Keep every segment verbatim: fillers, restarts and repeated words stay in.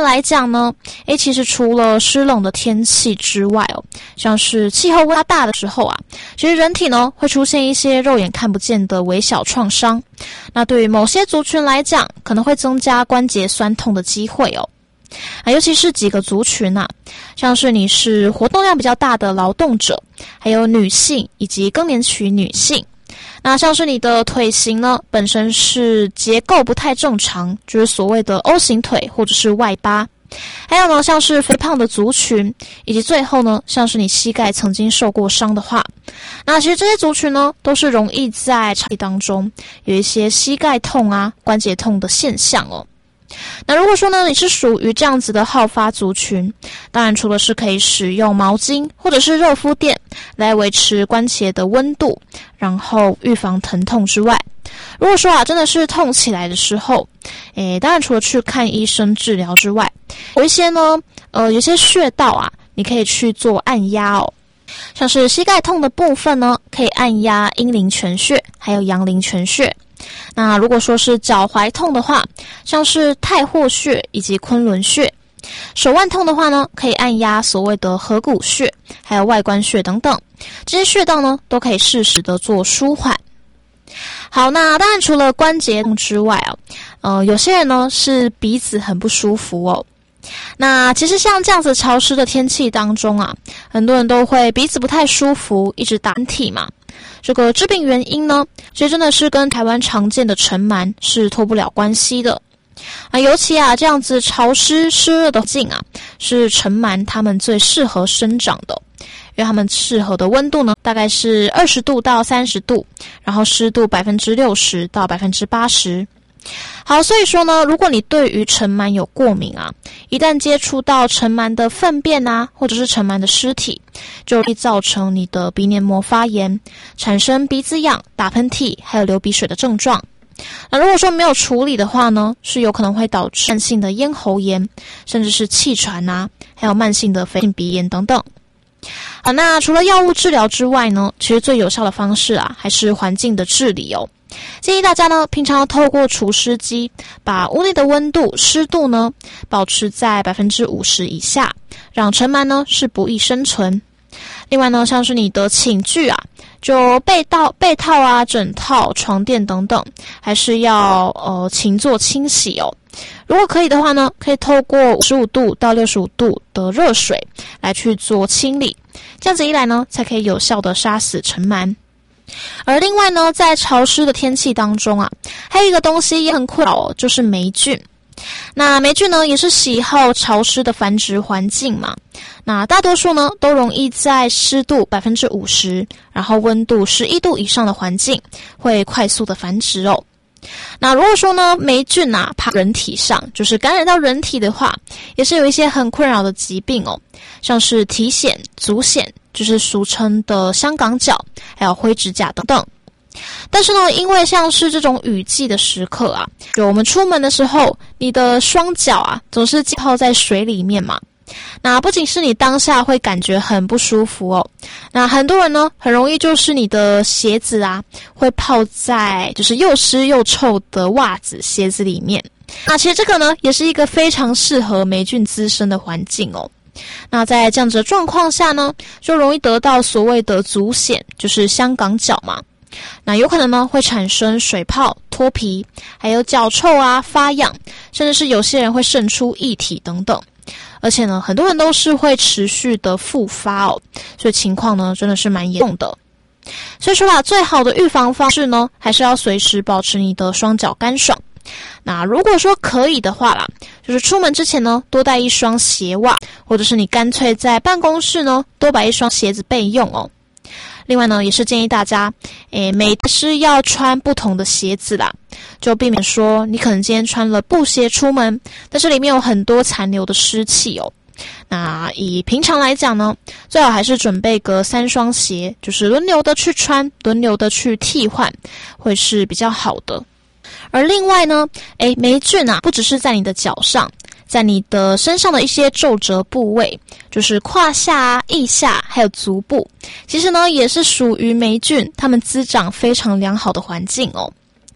来讲呢，诶，其实除了湿冷的天气之外哦，像是气候温差大的时候啊，其实人体呢会出现一些肉眼看不见的微小创伤。那对于某些族群来讲，可能会增加关节酸痛的机会哦。啊，尤其是几个族群啊，像是你是活动量比较大的劳动者，还有女性以及更年期女性。那像是你的腿型呢，本身是结构不太正常，就是所谓的 O 型腿或者是外八。还有呢，像是肥胖的族群，以及最后呢，像是你膝盖曾经受过伤的话，那其实这些族群呢，都是容易在长期当中有一些膝盖痛啊、关节痛的现象哦。那如果说呢，你是属于这样子的好发族群，当然除了是可以使用毛巾或者是热敷垫来维持关节的温度，然后预防疼痛之外，如果说啊真的是痛起来的时候，诶，当然除了去看医生治疗之外，有一些呢，呃，有些穴道啊，你可以去做按压哦。像是膝盖痛的部分呢，可以按压阴陵泉穴，还有阳陵泉穴。那如果说是脚踝痛的话，像是太豁穴以及昆仑穴。手腕痛的话呢，可以按压所谓的合谷穴，还有外关穴等等。这些穴道呢，都可以适时的做舒缓。好，那当然除了关节痛之外啊，呃，有些人呢是鼻子很不舒服哦。那其实像这样子潮湿的天气当中啊，很多人都会鼻子不太舒服，一直打喷嚏嘛。这个致病原因呢，其实真的是跟台湾常见的尘螨是脱不了关系的。啊，尤其啊这样子潮湿湿热的环境啊，是尘螨它们最适合生长的，因为它们适合的温度呢，大概是二十度到三十度，然后湿度百分之六十到百分之八十。好，所以说呢，如果你对于尘螨有过敏啊，一旦接触到尘螨的粪便啊，或者是尘螨的尸体，就会造成你的鼻黏膜发炎，产生鼻子痒、打喷嚏，还有流鼻水的症状。那如果说没有处理的话呢，是有可能会导致慢性的咽喉炎，甚至是气喘啊，还有慢性的肺性鼻炎等等。好，那除了药物治疗之外呢，其实最有效的方式啊，还是环境的治理哦。建议大家呢，平常要透过除湿机，把屋内的温度、湿度呢，保持在百分之五十以下，让尘螨呢是不易生存。另外呢，像是你的寝具啊，就被套、被套啊、枕套、床垫等等，还是要呃勤做清洗哦。如果可以的话呢，可以透过五十五度到六十五度的热水来去做清理，这样子一来呢，才可以有效的杀死尘螨。而另外呢，在潮湿的天气当中啊，还有一个东西也很困扰哦，就是霉菌。那霉菌呢，也是喜好潮湿的繁殖环境嘛。那大多数呢，都容易在湿度百分之五十，然后温度十一度以上的环境，会快速的繁殖哦。那如果说呢，霉菌啊爬人体上，就是感染到人体的话，也是有一些很困扰的疾病哦，像是体癣、足癣，就是俗称的香港脚，还有灰指甲等等。但是呢，因为像是这种雨季的时刻啊，就我们出门的时候，你的双脚啊总是浸泡在水里面嘛。那不仅是你当下会感觉很不舒服哦，那很多人呢很容易就是你的鞋子啊会泡在就是又湿又臭的袜子鞋子里面。那其实这个呢也是一个非常适合霉菌滋生的环境哦。那在这样子的状况下呢，就容易得到所谓的足癣，就是香港脚嘛。那有可能呢会产生水泡、脱皮，还有脚臭啊、发痒，甚至是有些人会渗出液体等等。而且呢，很多人都是会持续的复发哦，所以情况呢真的是蛮严重的。所以说啦，最好的预防方式呢，还是要随时保持你的双脚干爽。那如果说可以的话啦，就是出门之前呢，多带一双鞋袜，或者是你干脆在办公室呢，多摆一双鞋子备用哦。另外呢，也是建议大家，诶，每是要穿不同的鞋子啦，就避免说你可能今天穿了布鞋出门，但是里面有很多残留的湿气哦。那以平常来讲呢，最好还是准备个三双鞋，就是轮流的去穿，轮流的去替换，会是比较好的。而另外呢，诶，霉菌啊，不只是在你的脚上，在你的身上的一些皱褶部位，就是胯下啊、腋下还有足部，其实呢也是属于霉菌它们滋长非常良好的环境哦。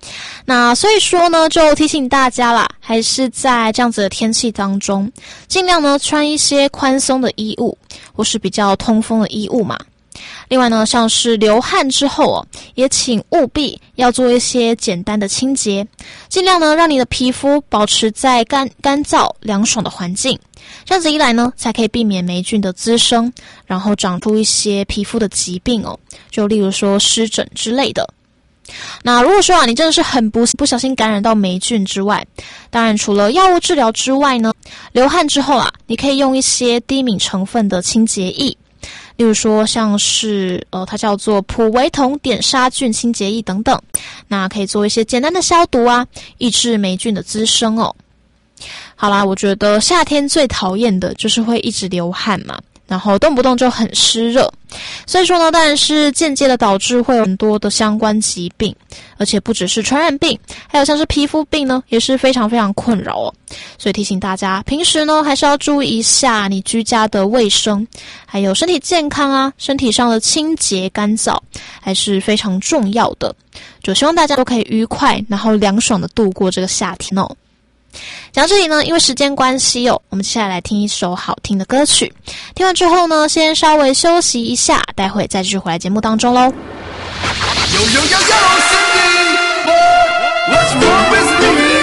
那所以说呢，就提醒大家啦，还是在这样子的天气当中，尽量呢穿一些宽松的衣物，或是比较通风的衣物嘛。另外呢，像是流汗之后哦，也请务必要做一些简单的清洁，尽量呢让你的皮肤保持在干干燥凉爽的环境。这样子一来呢，才可以避免霉菌的滋生，然后长出一些皮肤的疾病哦，就例如说湿疹之类的。那如果说啊，你真的是很不不小心感染到霉菌之外，当然除了药物治疗之外呢，流汗之后啊，你可以用一些低敏成分的清洁液，例如说像是呃，它叫做普维酮碘杀菌清洁液等等，那可以做一些简单的消毒啊，抑制霉菌的滋生哦。好啦，我觉得夏天最讨厌的就是会一直流汗嘛，然后动不动就很湿热，所以说呢，当然是间接的导致会有很多的相关疾病，而且不只是传染病，还有像是皮肤病呢，也是非常非常困扰哦。所以提醒大家，平时呢还是要注意一下你居家的卫生，还有身体健康啊，身体上的清洁干燥还是非常重要的。就希望大家都可以愉快，然后凉爽的度过这个夏天哦。讲到这里呢，因为时间关系哦，我们接下来来听一首好听的歌曲。听完之后呢，先稍微休息一下，待会再继续回来节目当中喽。 Yo yo yo yo, Cindy, what's wrong with me?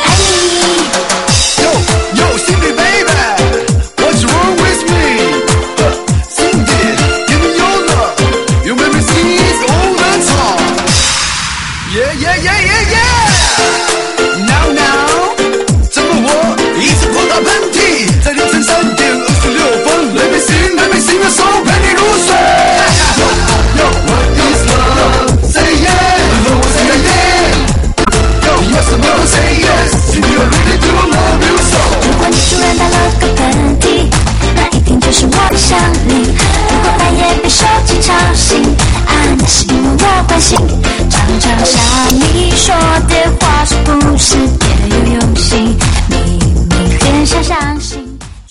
Yo yo, Cindy baby, what's wrong with me? Cindy, give me your love, you make me sneeze all the time. Yeah yeah yeah yeah yeah. Now now, 这么我一直狂打喷嚏，在凌晨三点二十六分 ，Let me sing, let me sing a song， 陪你入睡。Yo, what is love?Say yes, no one say yes. Yo, yes or no, say yes. You really do love you so. 如果你突然打了个喷嚏，那一定就是我的想你。如果半夜被手机吵醒，啊，那是因为我关心。常常想你说的话是不是别有用心？明明很想相信。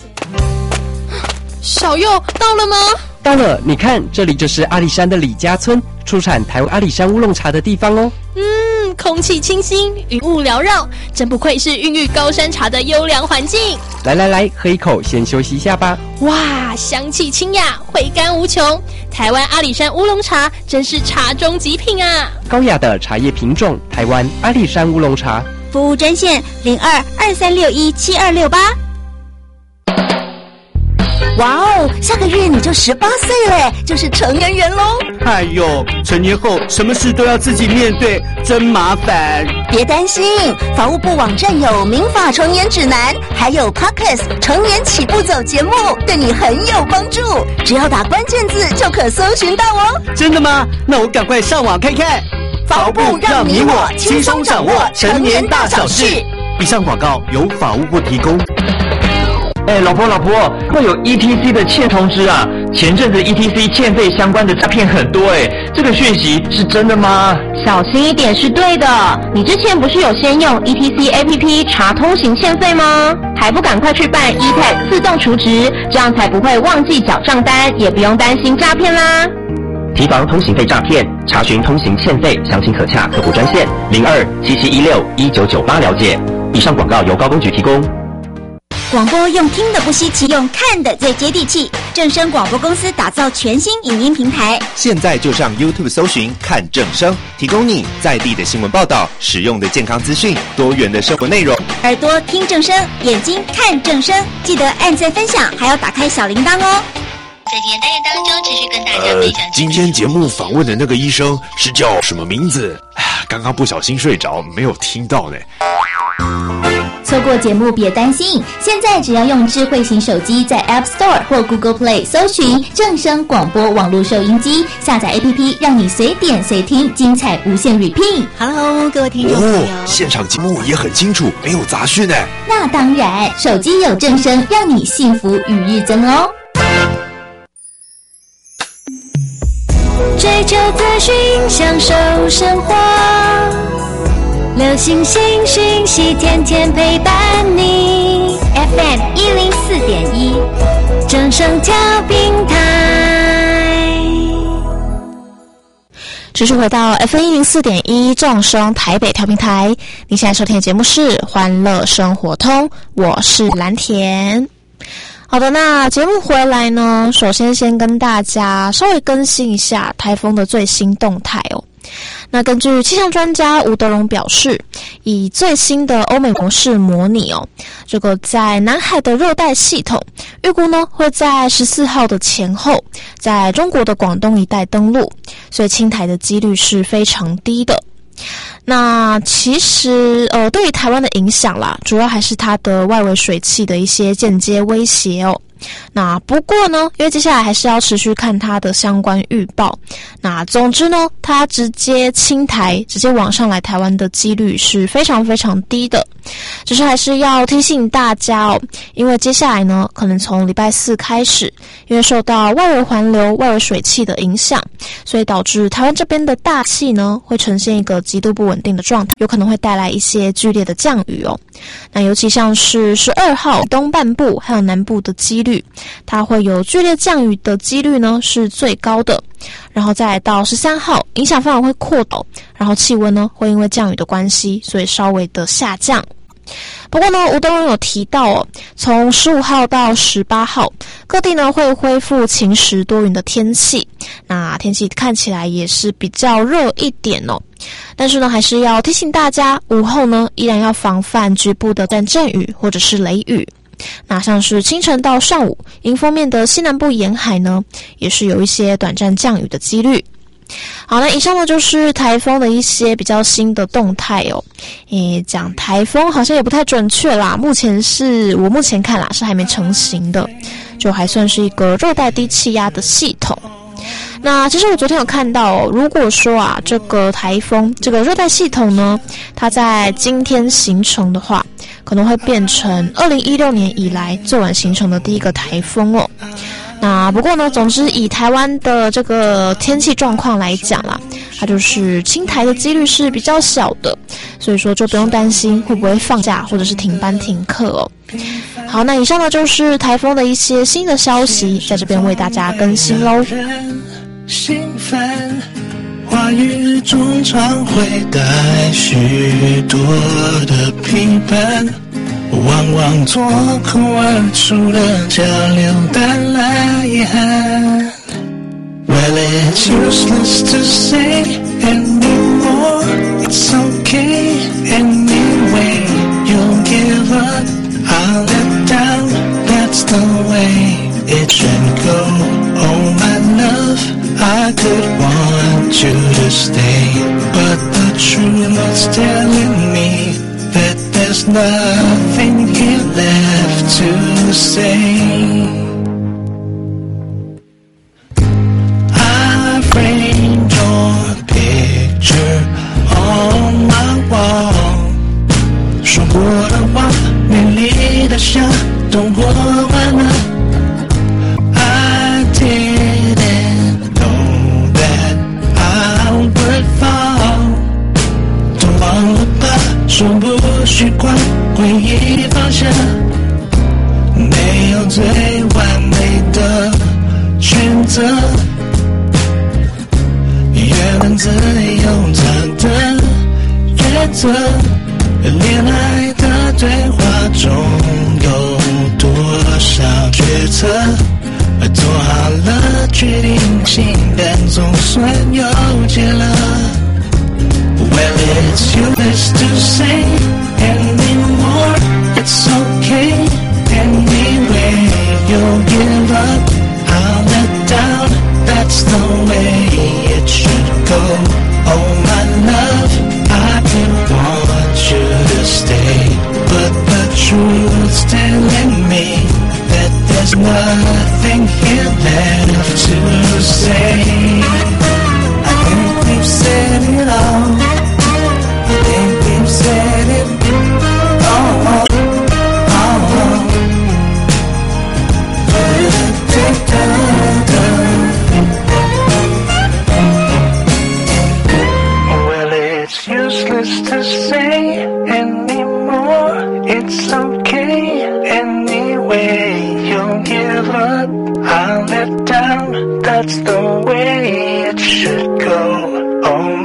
小佑到了吗？ 到了，你看，这里就是阿里山的李家村，出产台湾阿里山乌龙茶的地方哦。 嗯，空气清新，云雾缭绕，真不愧是孕育高山茶的优良环境。 来来来，喝一口，先休息一下吧。 哇，香气清雅，回甘无穷。台湾阿里山乌龙茶真是茶中极品啊！ 高雅的茶叶品种，台湾阿里山乌龙茶。 服务专线零二二三六一七二六八。哇哦，下个月你就十八岁了，就是成年人喽！ 哎呦，成年后什么事都要自己面对，真麻烦。 别担心，法务部网站有民法成年指南，还有 Podcast 成年起步走节目，对你很有帮助。只要打关键字就可搜寻到哦。 真的吗？那我赶快上网看看。 法务部让你我轻松掌握成年大小事。 以上广告由法务部提供。 哎，老婆老婆，会有 E T C 的欠通知啊！前阵子 E T C 欠费相关的诈骗很多哎，这个讯息是真的吗？ 小心一点是对的。你之前不是有先用 E T C A P P 查通行欠费吗？还不赶快去办 E T A G 自动储值，这样才不会忘记缴账单，也不用担心诈骗啦。 提防通行费诈骗，查询通行欠费，详情可洽客服专线零二七七一六一九九八了解。以上广告由高工局提供。 广播用听的不稀奇，用看的最接地气。正声广播公司打造全新影音平台， 现在就上 YouTube 搜寻看正声，提供你在地的新闻报道、实用的健康资讯、多元的生活内容。 耳朵听正声，眼睛看正声，记得按赞分享，还要打开小铃铛哦。 在今天单元当中，持续跟大家分享、呃。 今天节目访问的那个医生是叫什么名字？刚刚不小心睡着，没有听到呢。 错过节目别担心，现在只要用智慧型手机在 App Store 或 Google Play 搜寻正声广播网络收音机，下载 A P P 让你随点随听，精彩无限 repeat。Hello， 各位听众朋友， 哦，现场节目也很清楚，没有杂讯呢。 那当然，手机有正声，让你幸福与日增哦。 追求资讯，享受生活。流行新讯息，天天陪伴你。F M 一零四点一，正声调频台。 持续回到 F M 一零四点一正声台北调频台，你现在收听的节目是《欢乐生活通》，我是蓝田。好的，那节目回来呢，首先先跟大家稍微更新一下台风的最新动态哦。那根据气象专家吴德荣表示，以最新的欧美模式模拟哦，这个在南海的热带系统预估呢会在十四号的前后在中国的广东一带登陆，所以侵台的几率是非常低的。那其实呃对于台湾的影响啦，主要还是它的外围水汽的一些间接威胁哦。那不过呢，因为接下来还是要持续看它的相关预报。那总之呢，它直接侵台，直接往上来台湾的几率是非常非常低的。只是还是要提醒大家哦，因为接下来呢，可能从礼拜四开始，因为受到外围环流、外围水汽的影响，所以导致台湾这边的大气呢会呈现一个极度不稳定的状态，有可能会带来一些剧烈的降雨哦。那尤其像是十二号东半部还有南部的几率，它会有剧烈降雨的几率呢是最高的。然后再来到十三号，影响范围会扩大，然后气温呢会因为降雨的关系，所以稍微的下降。不过呢，吴德荣有提到哦，从十五号到十八号，各地呢会恢复晴时多云的天气，那天气看起来也是比较热一点哦。但是呢，还是要提醒大家，午后呢依然要防范局部的短阵雨或者是雷雨。那像是清晨到上午，迎风面的西南部沿海呢，也是有一些短暂降雨的几率。好，那以上呢就是台风的一些比较新的动态哦。诶，讲台风好像也不太准确啦，目前是我目前看啦是还没成型的，就还算是一个热带低气压的系统。那其实我昨天有看到哦，如果说啊这个台风这个热带系统呢，它在今天形成的话，可能会变成二零一六年以来最晚形成的第一个台风哦。那不过呢，总之以台湾的这个天气状况来讲啦，它就是侵台的几率是比较小的，所以说就不用担心会不会放假或者是停班停课哦。好，那以上呢就是台风的一些新的消息，在这边为大家更新喽。 心烦，话语中常会带许多的批判，往往脱口而出的交流带来遗憾。Well, it's useless to say anymore. It's okay anyway. You'll give up, I'll let down. That's the way it should go. Oh, my love, I could want you to stay, but the truth is telling me that there's nothing here left to say. I framed your picture on my wall， 说过的话，美丽的像动过完了。I didn't know that I would fall， 都忘了吧，说不习惯回忆放下，没有最完美的选择，原本自有它的原则，恋爱的对话中有多少决策，做好了决定，心但总算有结了。Well, it's useless to say anymore. It's okay anyway. You'll give up, I'll let down. That's the way it should go. Oh, my love, I could want you to stay, but the truth's telling me that there's nothing here left to say. I think we've said it all. I think we've said it all. all. Well, it's useless to say anymore. It's okay anyway. You'll give up, I'll let down. That's the way it should go. Oh,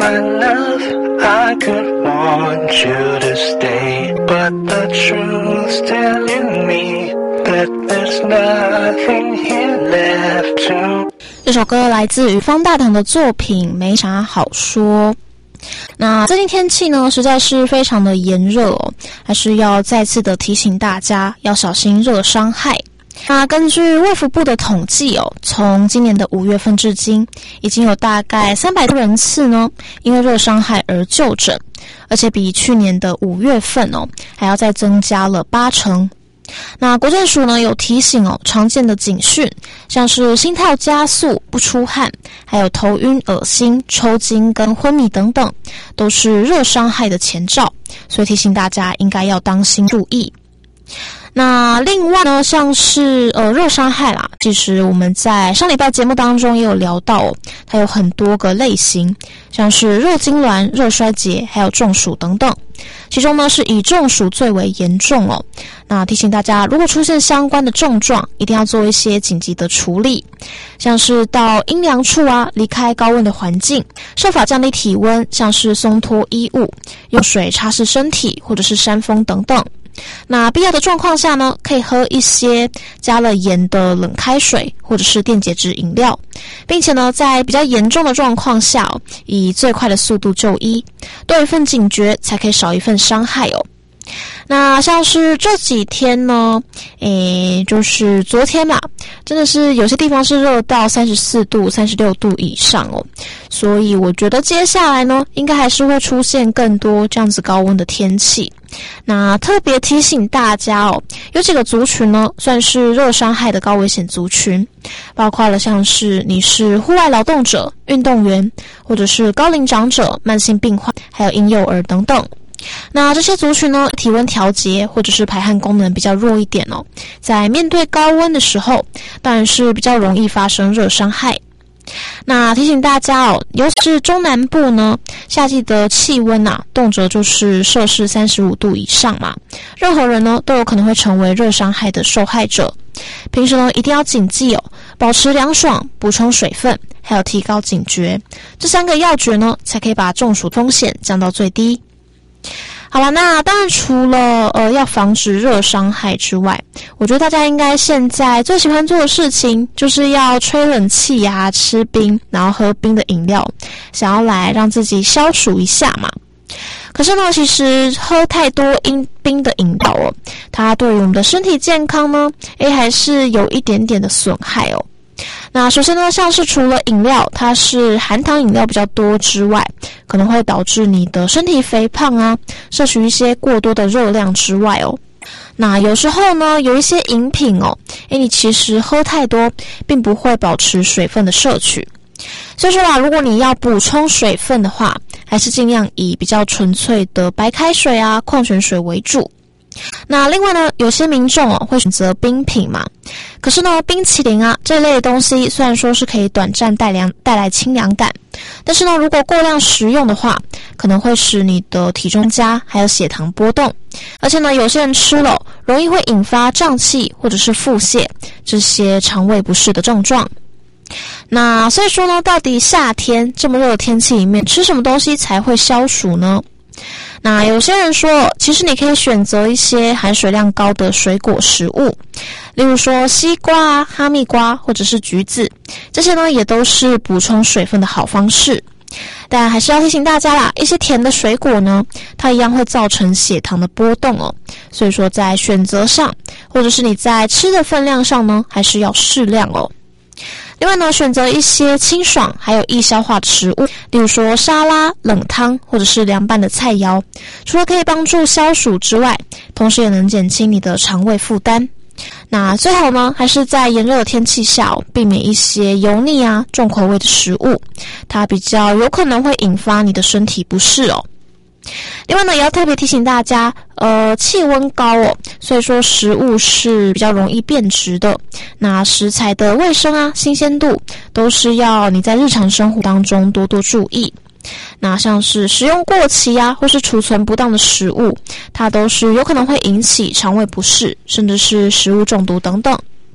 my love, I could want you to stay, but the truth's telling me that there's nothing here left to. 这首歌来自于方大同的作品《没啥好说》。那最近天气呢实在是非常的炎热哦，还是要再次的提醒大家要小心热伤害。那根据卫福部的统计哦，从今年的五月份至今，已经有大概三百多人次呢因为热伤害而就诊，而且比去年的五月份哦还要再增加了八成。那国健署呢有提醒哦，常见的警讯像是心跳加速、不出汗，还有头晕、恶心、抽筋跟昏迷等等，都是热伤害的前兆，所以提醒大家应该要当心注意。那另外呢，像是呃热伤害啦，其实我们在上礼拜节目当中也有聊到哦，它有很多个类型，像是热痉挛、热衰竭，还有中暑等等。其中呢是以中暑最为严重哦。那提醒大家，如果出现相关的症状，一定要做一些紧急的处理，像是到阴凉处啊，离开高温的环境，设法降低体温，像是松脱衣物，用水擦拭身体，或者是扇风等等。那必要的状况下呢，可以喝一些加了盐的冷开水或者是电解质饮料，并且呢在比较严重的状况下哦，以最快的速度就医，多一份警觉才可以少一份伤害哦。那像是这几天呢，诶，就是昨天嘛，真的是有些地方是热到三十四度、三十六度以上哦，所以我觉得接下来呢，应该还是会出现更多这样子高温的天气。那特别提醒大家哦，有几个族群呢，算是热伤害的高危险族群，包括了像是你是户外劳动者、运动员，或者是高龄长者、慢性病患，还有婴幼儿等等。那这些族群呢，体温调节或者是排汗功能比较弱一点哦，在面对高温的时候，当然是比较容易发生热伤害。那提醒大家哦，尤其是中南部呢，夏季的气温啊，动辄就是摄氏三十五度以上嘛，任何人呢都有可能会成为热伤害的受害者。平时呢一定要谨记哦，保持凉爽，补充水分，还有提高警觉，这三个要诀呢，才可以把中暑风险降到最低。好了，那当然除了呃要防止热伤害之外，我觉得大家应该现在最喜欢做的事情就是要吹冷气啊，吃冰，然后喝冰的饮料，想要来让自己消暑一下嘛。可是呢，其实喝太多冰冰的饮料哦，它对于我们的身体健康呢，诶还是有一点点的损害哦。那首先呢，像是除了饮料它是含糖饮料比较多之外，可能会导致你的身体肥胖啊，摄取一些过多的热量之外哦。那有时候呢，有一些饮品哦，诶你其实喝太多并不会保持水分的摄取。所以说啊，如果你要补充水分的话，还是尽量以比较纯粹的白开水啊、矿泉水为主。那另外呢，有些民众哦会选择冰品嘛，可是呢，冰淇淋啊这类的东西虽然说是可以短暂带凉带来清凉感，但是呢，如果过量食用的话，可能会使你的体重加，还有血糖波动，而且呢，有些人吃了容易会引发胀气或者是腹泻这些肠胃不适的症状。那所以说呢，到底夏天这么热的天气里面吃什么东西才会消暑呢？那有些人说，其实你可以选择一些含水量高的水果食物，例如说西瓜啊、哈密瓜或者是橘子，这些呢也都是补充水分的好方式。但还是要提醒大家啦，一些甜的水果呢，它一样会造成血糖的波动哦。所以说在选择上，或者是你在吃的分量上呢，还是要适量哦。另外呢，选择一些清爽还有易消化的食物，例如说沙拉、冷汤或者是凉拌的菜肴，除了可以帮助消暑之外，同时也能减轻你的肠胃负担。那最好呢，还是在炎热的天气下、哦、避免一些油腻啊、重口味的食物，它比较有可能会引发你的身体不适哦。另外呢，也要特别提醒大家，呃，气温高哦，所以说食物是比较容易变质的。那食材的卫生啊、新鲜度，都是要你在日常生活当中多多注意。那像是食用过期啊，或是储存不当的食物，它都是有可能会引起肠胃不适，甚至是食物中毒等等。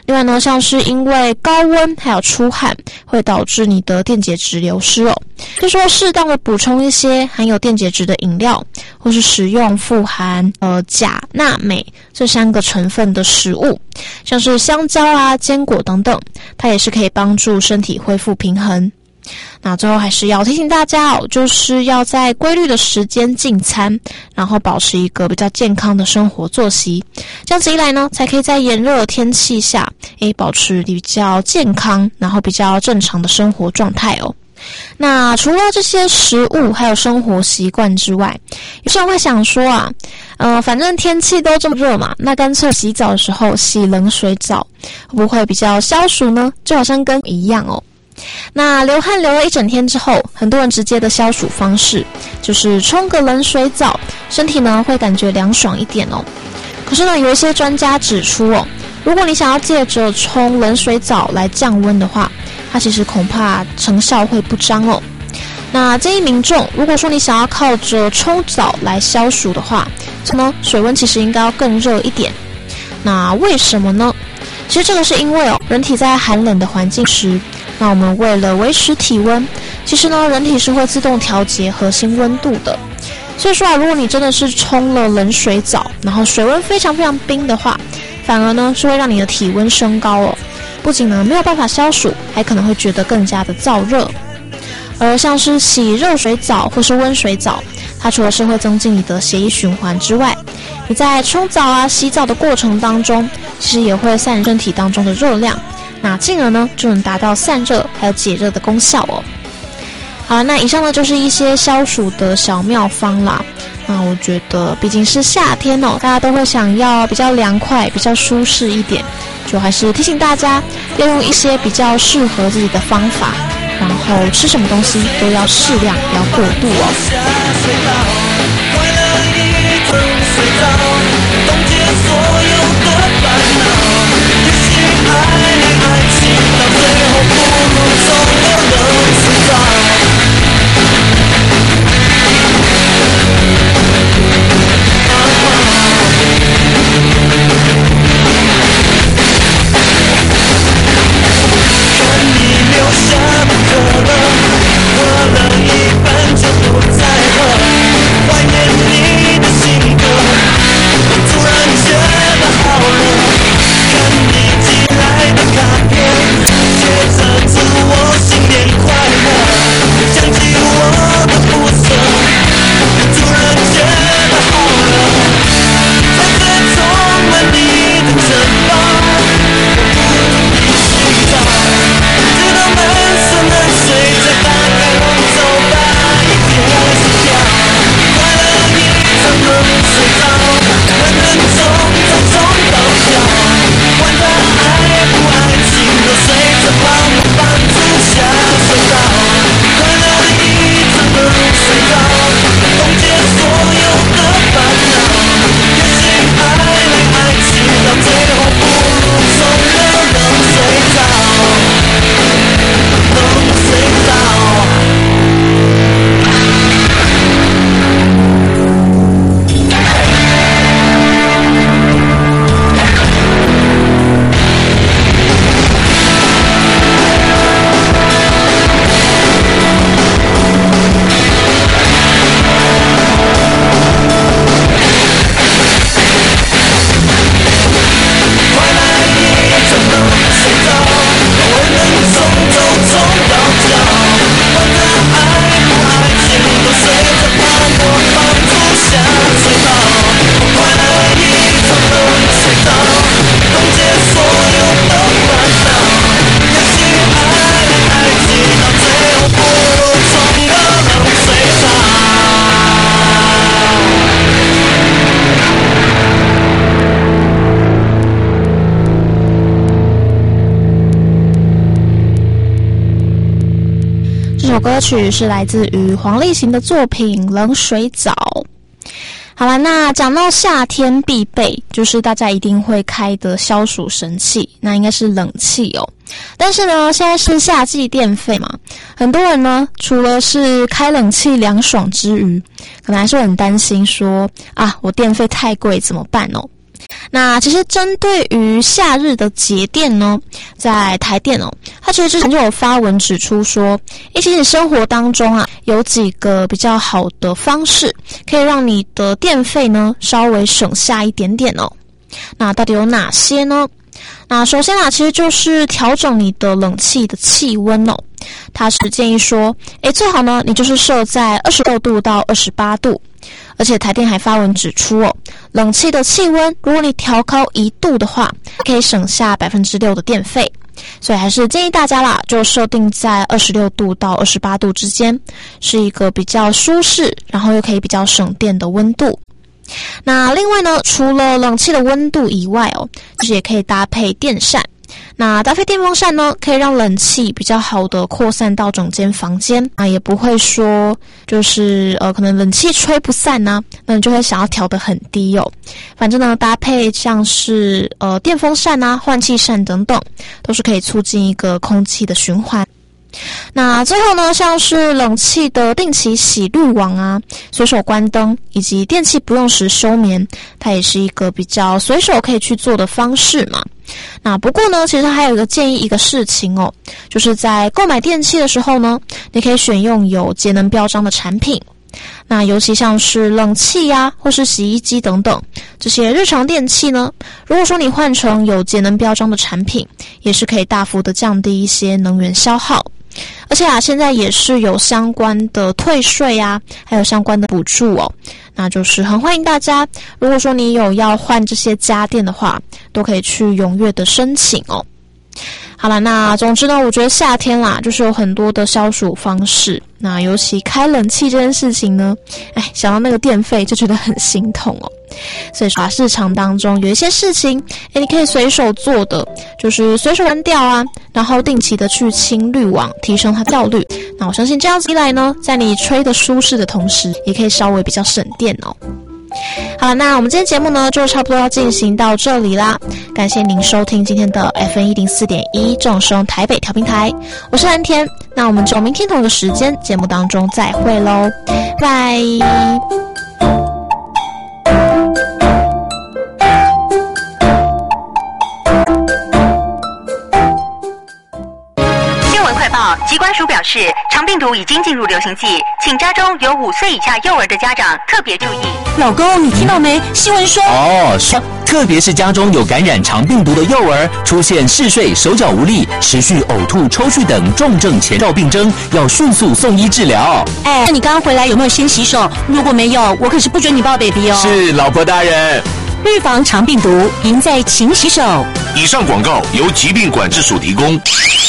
另外呢，像是因为高温还有出汗，会导致你的电解质流失哦。就说适当的补充一些含有电解质的饮料，或是食用富含呃钾、钠、镁这三个成分的食物，像是香蕉啊、坚果等等，它也是可以帮助身体恢复平衡。那最后还是要提醒大家哦，就是要在规律的时间进餐，然后保持一个比较健康的生活作息，这样子一来呢，才可以在炎热的天气下，诶，保持比较健康，然后比较正常的生活状态哦。那除了这些食物还有生活习惯之外，有些人会想说啊，呃，反正天气都这么热嘛，那干脆洗澡的时候洗冷水澡，会不会比较消暑呢？就好像跟一样哦。那流汗流了一整天之后，很多人直接的消暑方式就是冲个冷水澡，身体呢会感觉凉爽一点哦。可是呢，有一些专家指出哦，如果你想要借着冲冷水澡来降温的话，它其实恐怕成效会不彰哦。那建议民众，如果说你想要靠着冲澡来消暑的话，这呢水温其实应该要更热一点。那为什么呢？其实这个是因为哦，人体在寒冷的环境时，那我们为了维持体温，其实呢，人体是会自动调节核心温度的。所以说啊，如果你真的是冲了冷水澡，然后水温非常非常冰的话，反而呢是会让你的体温升高哦。不仅呢没有办法消暑，还可能会觉得更加的燥热。而像是洗热水澡或是温水澡，它除了是会增进你的血液循环之外，你在冲澡啊、洗澡的过程当中，其实也会散身体当中的热量，那进而呢就能达到散热还有解热的功效哦。好，那以上呢就是一些消暑的小妙方啦。那我觉得毕竟是夏天哦，大家都会想要比较凉快、比较舒适一点，就还是提醒大家要用一些比较适合自己的方法，然后吃什么东西都要适量，不要过度哦。这首歌曲是来自于黄立行的作品《冷水澡》。好啦，那讲到夏天必备，就是大家一定会开的消暑神器，那应该是冷气哦。但是呢，现在是夏季电费嘛，很多人呢，除了是开冷气凉爽之余，可能还是很担心说啊，我电费太贵怎么办哦？ 那其实针对于夏日的节电呢，在台电哦，它其实之前就有发文指出说，诶，其实生活当中啊，有几个比较好的方式，可以让你的电费呢稍微省下一点点哦。那到底有哪些呢？那首先啊，其实就是调整你的冷气的气温哦。它是建议说，诶，最好呢，你就是设在二十六度到二十八度。而且台电还发文指出哦，冷气的气温，如果你调高一度的话，可以省下百分之六的电费。所以还是建议大家啦，就设定在二十六度到二十八度之间，是一个比较舒适，然后又可以比较省电的温度。那另外呢，除了冷气的温度以外哦，就是也可以搭配电扇。那搭配电风扇呢，可以让冷气比较好的扩散到整间房间啊，也不会说就是呃可能冷气吹不散啊，那你就会想要调得很低哦。反正呢，搭配像是呃电风扇啊、换气扇等等，都是可以促进一个空气的循环。那最后呢，像是冷气的定期洗滤网啊、随手关灯以及电器不用时休眠，它也是一个比较随手可以去做的方式嘛。那不过呢，其实还有一个建议一个事情哦，就是在购买电器的时候呢，你可以选用有节能标章的产品。那尤其像是冷气呀、啊，或是洗衣机等等这些日常电器呢，如果说你换成有节能标章的产品，也是可以大幅的降低一些能源消耗。而且啊，现在也是有相关的退税啊，还有相关的补助哦。那就是很欢迎大家，如果说你有要换这些家电的话，都可以去踊跃的申请哦。好了，那总之呢，我觉得夏天啦，就是有很多的消暑方式。那尤其开冷气这件事情呢，哎，想到那个电费就觉得很心痛哦。所以说，日常当中有一些事情，哎，你可以随手做的，就是随手关掉啊，然后定期的去清滤网，提升它的效率。那我相信这样子一来呢，在你吹的舒适的同时，也可以稍微比较省电哦。好了，那我们今天节目呢就差不多要进行到这里啦。感谢您收听今天的 F M 一零四点一 正声台北调频台，我是蓝田。那我们就明天同一个时间节目当中再会喽，拜。 疾管署表示，肠病毒已经进入流行季，请家中有五岁以下幼儿的家长特别注意。 老公，你听到没？新闻说哦，是，特别是家中有感染肠病毒的幼儿，出现嗜睡、手脚无力、持续呕吐、抽搐等重症前兆病征，要迅速送医治疗。 哎，那你刚刚回来有没有先洗手？如果没有，我可是不准你抱 baby 哦。 是，老婆大人。 预防肠病毒，赢在勤洗手。 以上广告由疾病管制署提供。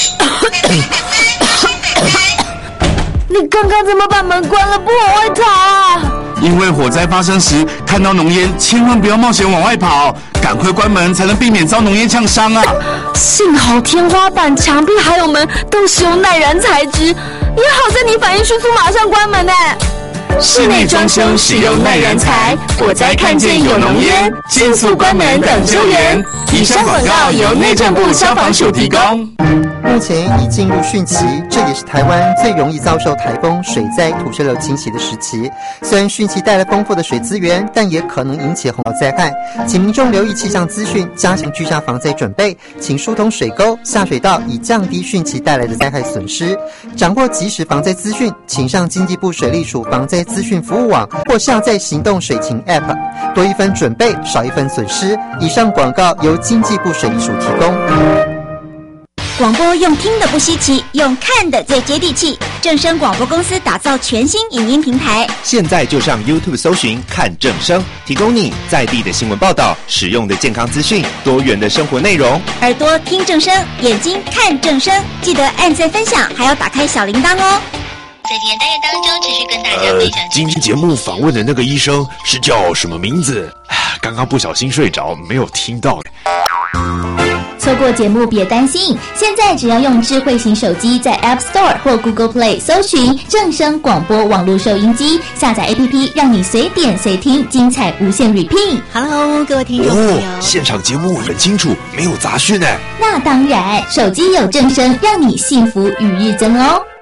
你刚刚怎么把门关了不往外逃啊？ 因为火灾发生时看到浓烟，千万不要冒险往外跑，赶快关门才能避免遭浓烟呛伤啊！ 幸好天花板、墙壁还有门都是用耐燃材质，也好在你反应迅速，马上关门呢。 室内装修使用耐燃材，火灾看见有浓烟，迅速关门等救援。以上广告由内政部消防署提供。 目前已进入汛期，这也是台湾最容易遭受台风、水灾、土石流侵袭的时期。虽然汛期带来丰富的水资源，但也可能引起洪涝灾害，请民众留意气象资讯，加强居家防灾准备，请疏通水沟、下水道，以降低汛期带来的灾害损失。掌握即时防灾资讯，请上经济部水利署防灾资讯服务网或下载行动水情 App， 多一分准备，少一分损失。以上广告由经济部水利署提供。 广播用听的不稀奇，用看的最接地气。正声广播公司打造全新影音平台， 现在就上 YouTube 搜寻看正声，提供你在地的新闻报道、实用的健康资讯、多元的生活内容。 耳朵听正声，眼睛看正声，记得按赞分享，还要打开小铃铛哦。 在今天单元当中，持续跟大家分享、呃。 今天节目访问的那个医生是叫什么名字？刚刚不小心睡着，没有听到。 错过节目别担心，现在只要用智慧型手机在 App Store 或 Google Play 搜寻正声广播网络收音机，下载 A P P 让你随点随听，精彩无限 repeat。Hello， 各位听众朋友， 哦，现场节目很清楚，没有杂讯哎。 那当然，手机有正声，让你幸福与日增哦。